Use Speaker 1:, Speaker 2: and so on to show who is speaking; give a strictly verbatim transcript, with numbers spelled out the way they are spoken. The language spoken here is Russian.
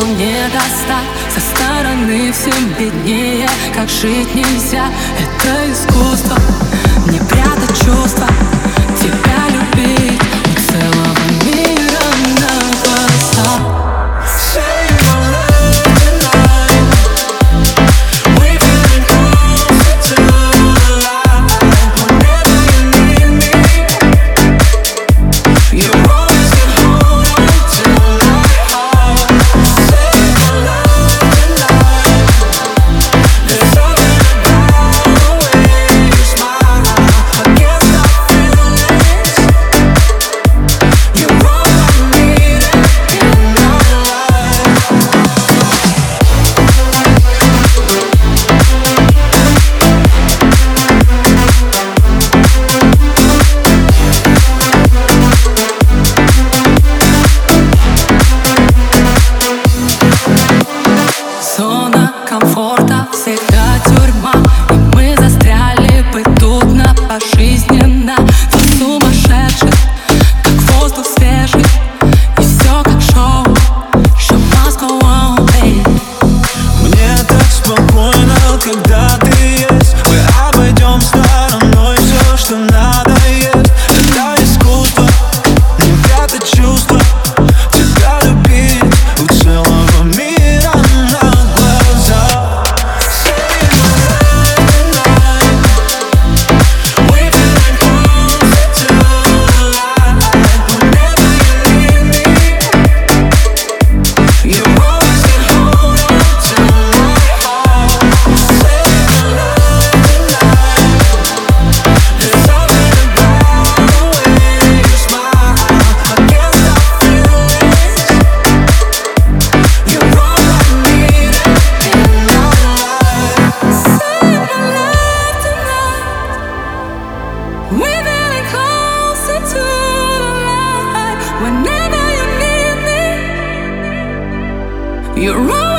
Speaker 1: сил не достать, со стороны всем виднее, как жить нельзя. Это искусство, не прятать чувства, тебя любить у целого мира на глазах. Зона комфорта всегда тюрьма, и мы застряли бы тут на пожизненно. Ты сумасшедший, как воздух свежий, и все как шоу, show must go on, babe.
Speaker 2: Мне так спокойно, когда ты есть. Мы обойдем стороной все, что надоест. Это искусство, не прятать чувства, тебя любить у целого мира на глазах.
Speaker 1: Whenever you need me, you're